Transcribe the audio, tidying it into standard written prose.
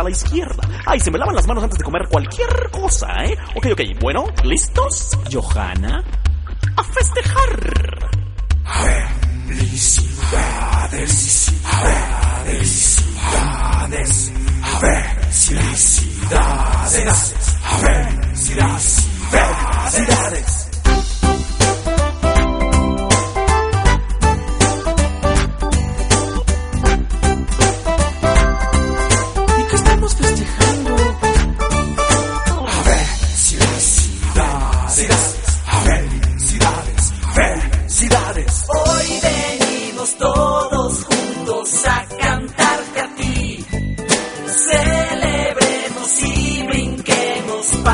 a la izquierda. Ay, se me lavan las manos antes de comer cualquier cosa, ¿eh? Ok, bueno, ¿listos? Johanna, a festejar. Felicidades.